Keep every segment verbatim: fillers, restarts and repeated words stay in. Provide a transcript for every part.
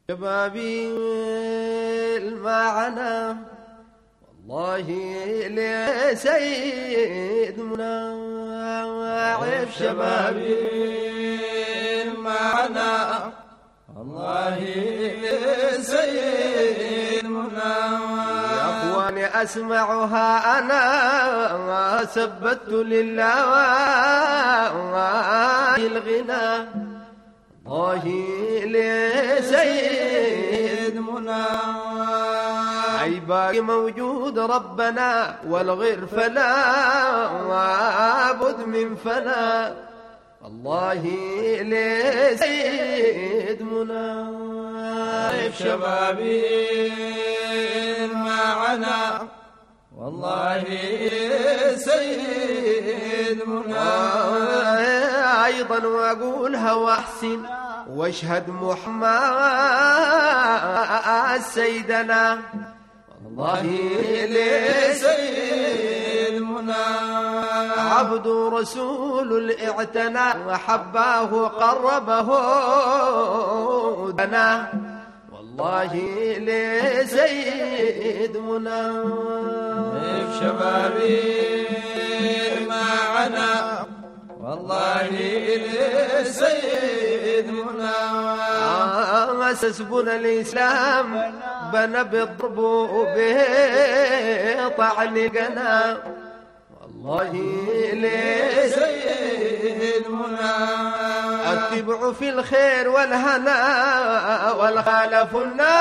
شبابي المعنى والله لسيد مناعف شبابي المعنى والله لسيد مناعف يا اخواني اسمعها انا سبت لله الغنى الله لسيد مناعف أي باقي موجود ربنا والغير فلا بد من فلا الله لسيد مناعف شبابي المعنى والله سيد مناعف أيضا وأقولها وأحسن واشهد محمد سيدنا والله لسيد مناعف عبد رسول الاعتنى وحباه قربه دنا والله لسيد مناعف شبابي معنا والله لسيد مناعف أسس بنا الإسلام بنى بالضرب وبه طعن قنا والله لسيد مناعف اتبعوا في الخير والهنا والخالف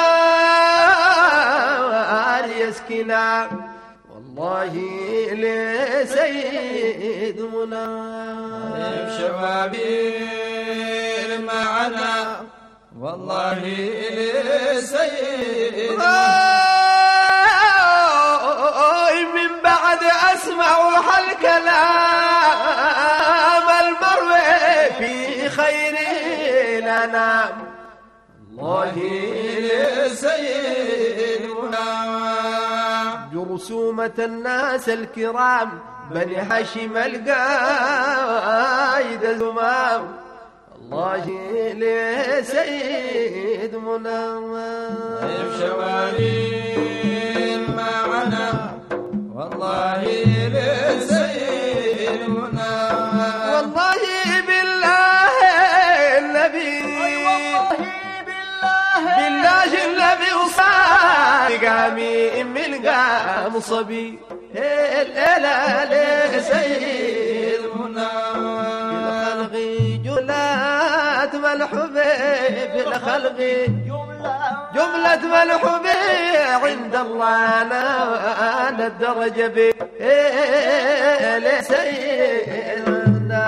النار يسكنا والله لسيد مناعف شبابي معنا والله لسيد من بعد أسمع هالكلام المروي في خير لنا الله لسيد مناعف جرثومة الناس الكرام بني هاشم القايد زمام الله لسيد مناعف شوالي معنا والله لسيد مناعف والله بالله النبي والله بالله بالله النبي وصار قامي من قام صبي لا لسيد مناعف جملة ملحوبة في الخلق جملة ملحوبة عند الله أنا الدرجة بي لسيدنا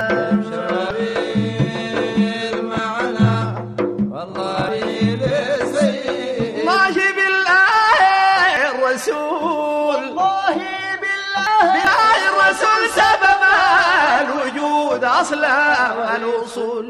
شبابي معنا والله لسيد الله بالله الرسول والله بالله بالله الرسول سبب الوجود أصلا الوصول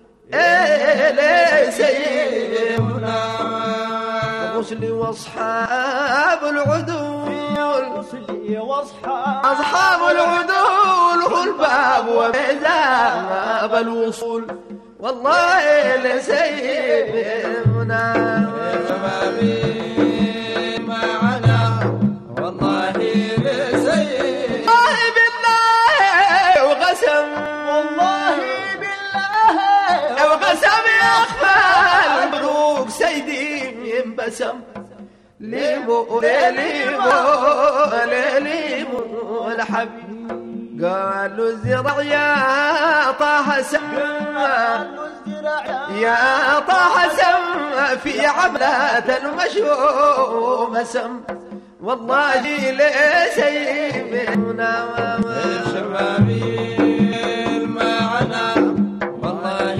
لسيد الرسل واصحاب العدول اصحاب العدول والباب وميزاب الوصول والله لسيدنا شبابي معنا والله لسيد الله بالله وقسم والله بالله وقسم يخفى الملوك سيدي ينبسم ليمو ليمو ليمو الحبيب قالوا الزرع يا طه سم يا طه سم في عبلة المشوم سم والله لسيدنا شبابي معنا والله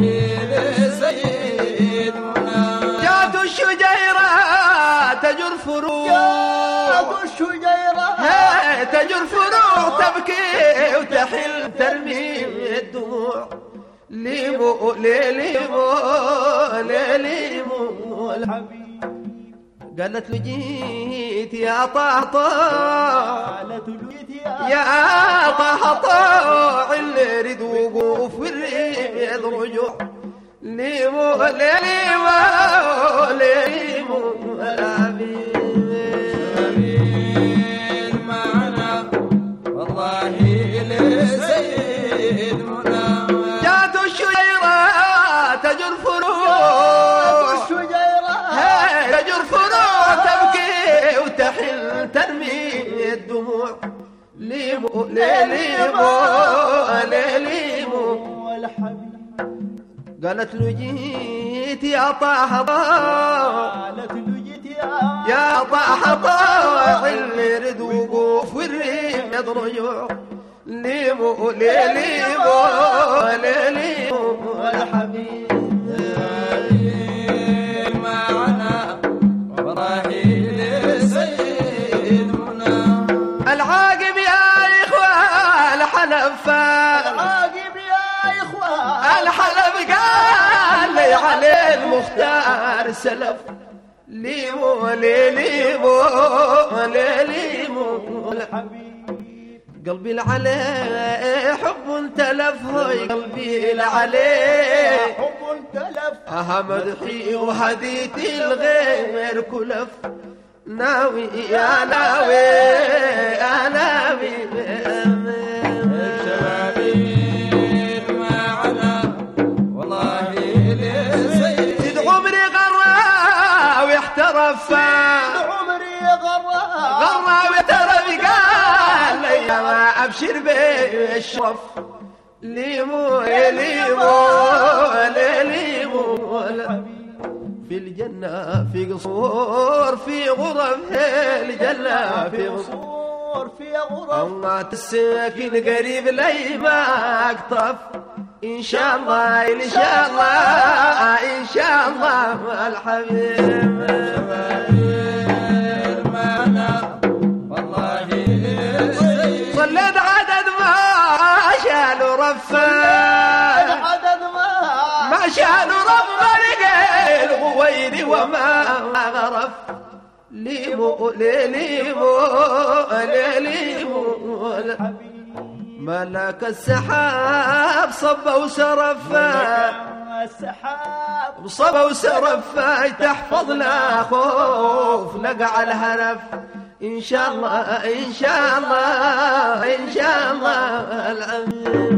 لسيد مناعف جات الشجيرة تجر فروع جات الشجيرة تجر فروع تبكي وتحل ترمي الدموع ليمو ليمو ليمو الحبيب قالت له جيت يا طهطا قالت له جيت يا طهطا اللي رد وقوف الريد رجوع ليمو ليمو ليلي مو العبيد معنا والله لسيد منى جات الشجيرة تجر فروع الشجيرة تجر فروع تبكي وتحل ترمي الدموع ليمو ليليمو ليليمو والحبيب قالت له جيت يا طه قالت له جيت يا يا طه طاوع اللي رد وقوف والريم يضرجوع ليمو ليليمو ليليمو والحبيب معنا والله لسيد منى العاقب يا إخوة الحلف العاقب يا إخوان الحلف قال لي عليه المختار سلف ليمو ليليمو ليليمو والحبيب قلبي العليه حب تلف هوي قلبي العليه حب تلف أها مدحي وهديتي الغير كلف ناوي يا ناوي يا ناوي الشبابين معنا والله لسيد عمري غرى ويحترف عمري غرى غرى ويحترف قال لي ما أبشر بالشرف ليمو ليمو ليمو في الجنة في قصور في غرف الجنة في قصور قصور في غرف أما تساكن قريب لي ما أقطف إن شاء الله إن شاء الله إن شاء الله الحبيب معنا والله لسيد صليت عدد ما شالوا رفا عدد ما ما شالوا رفا لقيل غويري وما غرف ليمو ليمو ليمو ملك السحاب صب وسرفا السحاب صب وسرفا تحفظنا خوف لقع الهرف إن شاء الله إن شاء الله إن شاء الله العظيم